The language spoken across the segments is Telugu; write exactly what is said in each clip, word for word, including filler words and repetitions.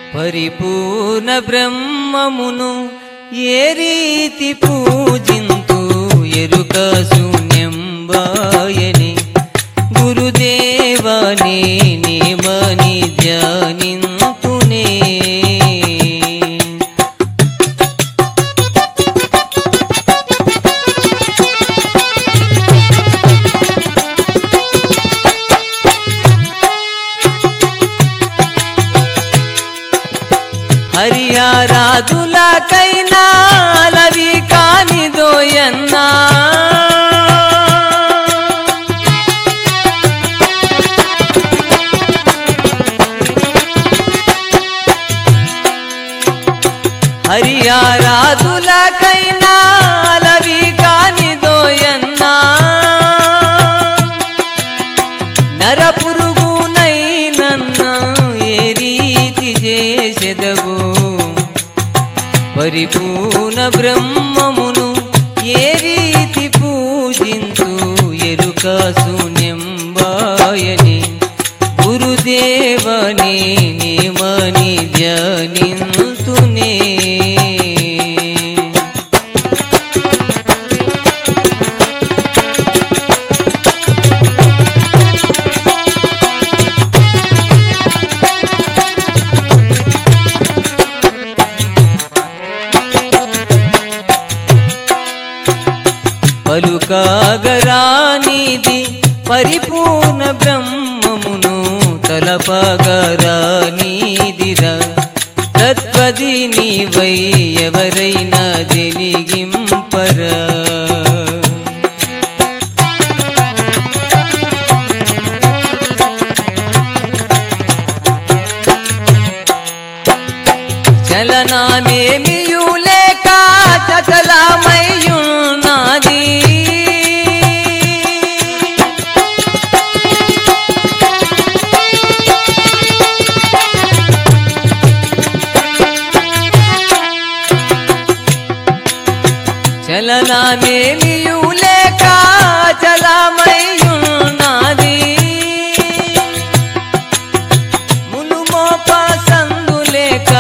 పరిపూర్ణ బ్రహ్మమును ఏ రీతి పూజింతు ఎరుక శూన్యంబాయని గురుదేవనే నేమని ధ్యానింతునే. హరియారాధులకైనా అలవి కానిదోయన్నా హరియారాధులకైనా అలవి కానిదోయన్నా నరపురుగునైనన్నా ఏ రీతి చేసెదవు పరిపూర్ణ బ్రహ్మమును ఏ రీతి పూజింతు ఎరుక శూన్యంబాయని గురుదేవనే నేమని ధ్యానింతునే. పలుకాగరానిది పరిపూర్ణ బ్రహ్మమును తలపగరానిదిరా తత్వది నీవై ఎవరైనా తెలిగింపరా. చలనానేమియు లేక చచలమయ్యున్నది చలనానేమియు లేక చలమయ్యున్నది మునుమోప సందులేక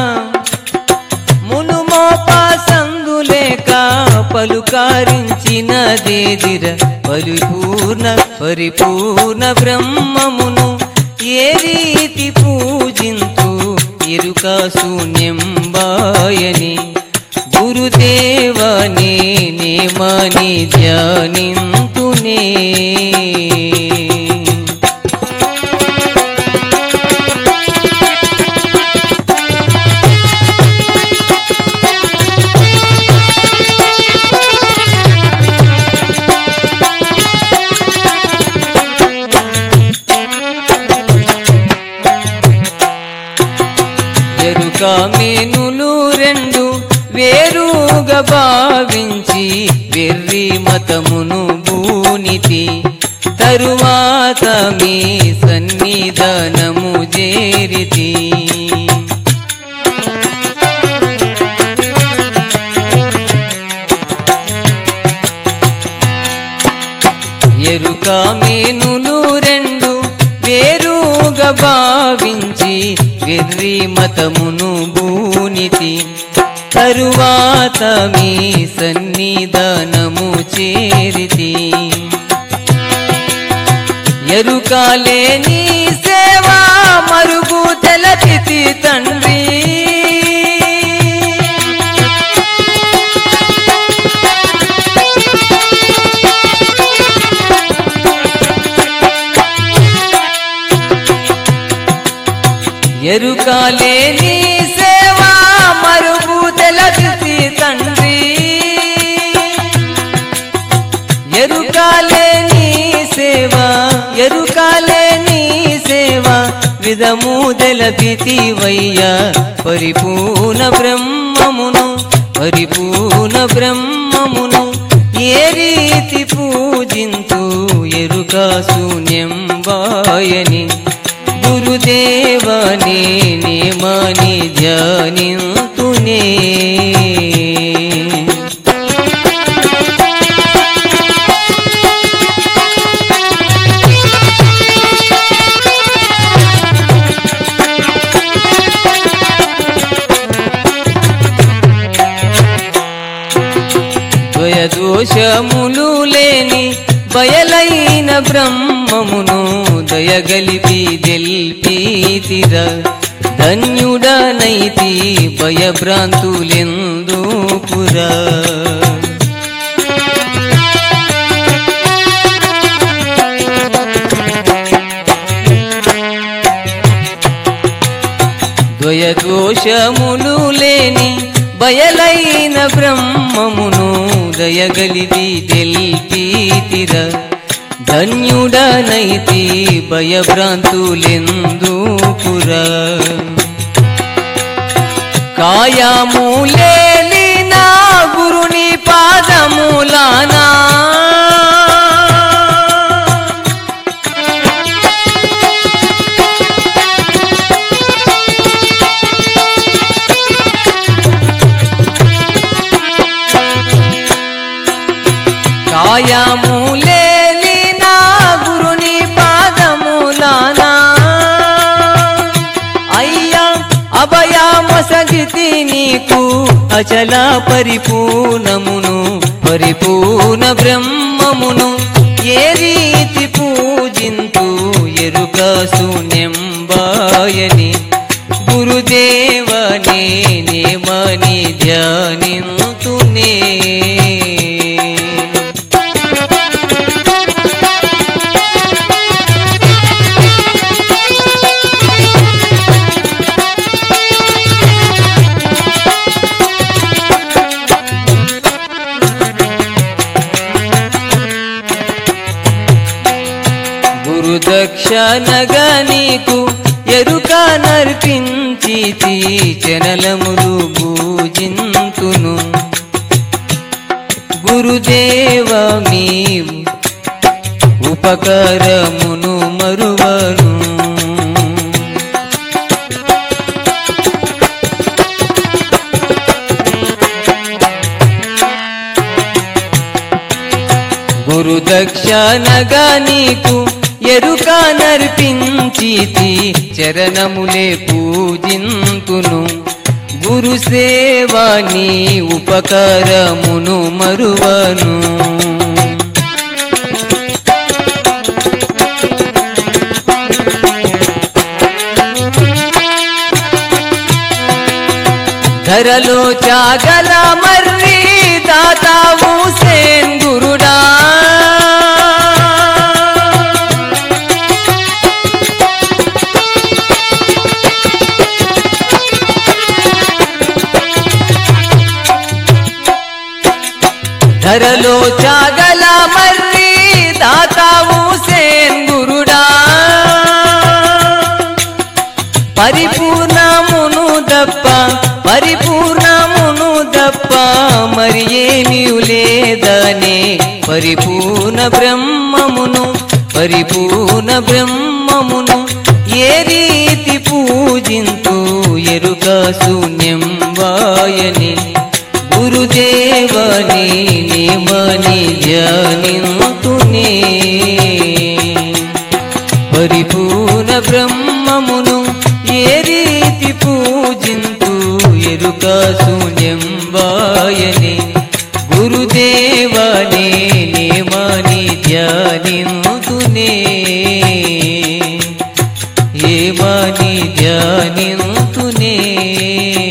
మునుమోప సందులేక పలుకారించినదేదిర పరిపూర్ణ పరిపూర్ణ బ్రహ్మమును ఏ రీతి పూజింతు ఎరుక శూన్యంబాయని గురుదేవనే నేమని ధ్యానింతునే. ఎరుక మేనులు రెండు వేరుగా భావించి వెర్రి మతమును బూనితి తరువాత మీ సన్నిధానము చేరితి. ఎరుక మేనులు రెండు వేరుగా భావించి వెర్రి మతమును బూనితి తరువాత మీ సన్నిధానము చేరితి. ఎరుకాలేని సేవా మరుగు తెలపితి తండ్రి ఎరుకాలేని సేవా మరుగు తెలపితి తండ్రి ఎరుకాలేని సేవా ఎరుకాలేని సేవా విధము తెలపితి వయ్యా పరిపూర్ణ బ్రహ్మమును పరిపూర్ణ బ్రహ్మమును ఏ రీతి పూజింతు ఎరుక శూన్యంబాయని గురుదేవనే నేమని ధ్యానింతునే. దోషములు లేని బయలైన బ్రహ్మమును దయగలిపి దెల్పీతిర ధన్యుడనైతి భయభ్రాంతులెందుకురా ద్వయదోషములు లేని బయలైన బ్రహ్మమును దయగలిపి దెల్పీతిర ధన్యుడనైతి భయభ్రాంతులెందుకురా కాయములేని నా గురుని పాదములానా కాయములేని నా గురుని పాదములానా అయ్యా అభయమసగితి నీకు అచల పరిపూర్ణమును పరిపూర్ణ బ్రహ్మమును ఏ రీతి పూజింతు ఎరుక శూన్యంబాయని గురుదేవనే నేమని ధ్యానింతునే దక్షనగా నీకు ఎరుక నర్పించితి చనలములు పూజింతును గురుదేవ నీవు ఉపకారమును మరువను గురుదక్షనగా నీకు ఎరుక నర్పించితి చరణములే పూజింతును గురు సేవాని ఉపకారమును మరువను ధరలో చాగల మర్రి దాతావు సేన్ గురుడా ధరలో చాగల మర్రి దాతావు సేన్ గురుడా పరిపూర్ణమును దప్ప పరిపూర్ణమును దప్ప మరి ఏమీ లేదనే పరిపూర్ణ బ్రహ్మమును పరిపూర్ణ బ్రహ్మమును ఏ రీతి పూజింతు ఎరుక శూన్యం వాయని గురుదేవని నేమని ధ్యానింతునే పరిపూర్ణ బ్రహ్మమును ఏ రీతి పూజింతు ఎరుక శూన్యం వాయని గురుదేవని నేమని ధ్యానింతునే ఏమని ధ్యానింతునే